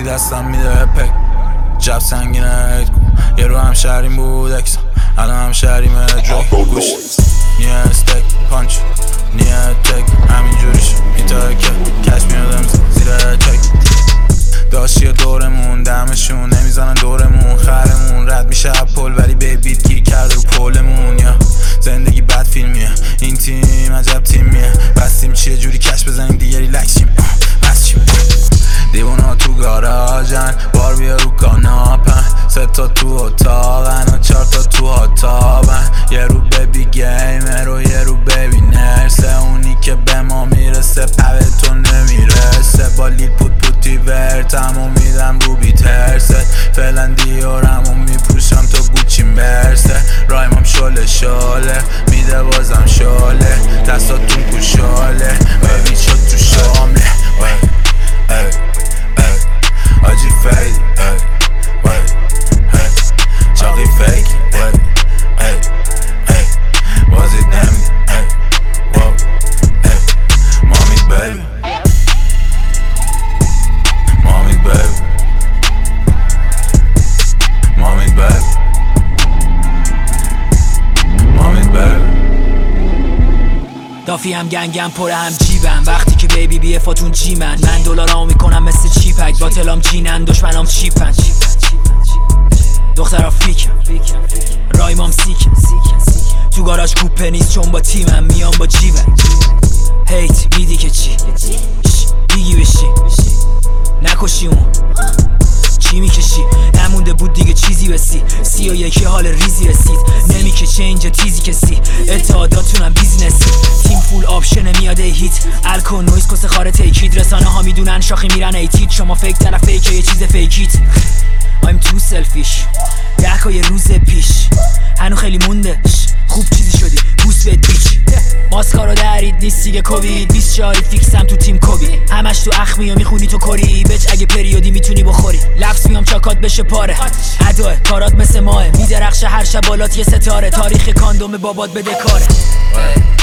دستم میده پک جب سنگینه هید کن یه رو هم شهریم بود اکسا الان هم شهریم درک گوش نیه استک پانچ نیه تک همینجوریش میتاه که کش میادم زیر چک داشتی دورمون دمشون نمیزنن دورمون خرمون رد میشه پل ولی بیت گیر کرده رو پولمون یا زندگی بد فیلمیه این تیم عجب تیمیه بستیم چیه جوری کش بزنیم دیگه ریلکسیم بس چیم دیوونا تو گاراژن بار بیا رو کاناپن 3 تا تو اتاقن و 4 تا تو اتاقن یه رو ببی گیمر و یه رو ببی نرسه اونی که به ما میرسه پوه تو نمیرسه با لیل پوتی ورتمو میدم رو بی ترسه فعلا دیارمو میپوشم تا گوچی مرسه رایمم شاله میده بازم شاله دستاتون پوشاله ببین شد تو شامله آجی فیدی چاقی فیکی بازید نمیدی مامی بیبی مامی بیبی مامی بیبی مامی بیبی دافی هم گنگم پر هم جیبم وقتی که بیبی بیه فاتون جی من دلارامو میکنم مثل چیپک باطلام جینن دشمنام چیپن دخترها فیکم رایمام سیکم تو گاراژ کوپه نیست چون با تیمم میام با جیبک هیت میدی که چی بیگی بشی نکشی اون چی میکشی نمونده بود دیگه چیزی بسی 31 حال ریزی رسید نمیکشه اینجا تیزی کسی اتحاداتونم بیزنسی تیم فول آپشن میاده هیت الکل نویز کس خاره تیکید رسانه ها میدونن شاخی میرن ایتید شما فیک طرف فیکه یه چیز فیکیت I'm too selfish 10 یه روز پیش هنو خیلی مونده خوب چیزی شدی بوس بهت بیچ ماسکارو درید نیست دیگه کووید 24 فیکسم تو تیم کوبی همش تو اخمی و میخونی تو کری بچ اگه پریودی میتونی بخوری لفظ میام چاکات بشه پاره اداه کارات مثل ماه میدرخشه هر شب بالات یه ستاره تاریخ کاندوم بابات بده کاره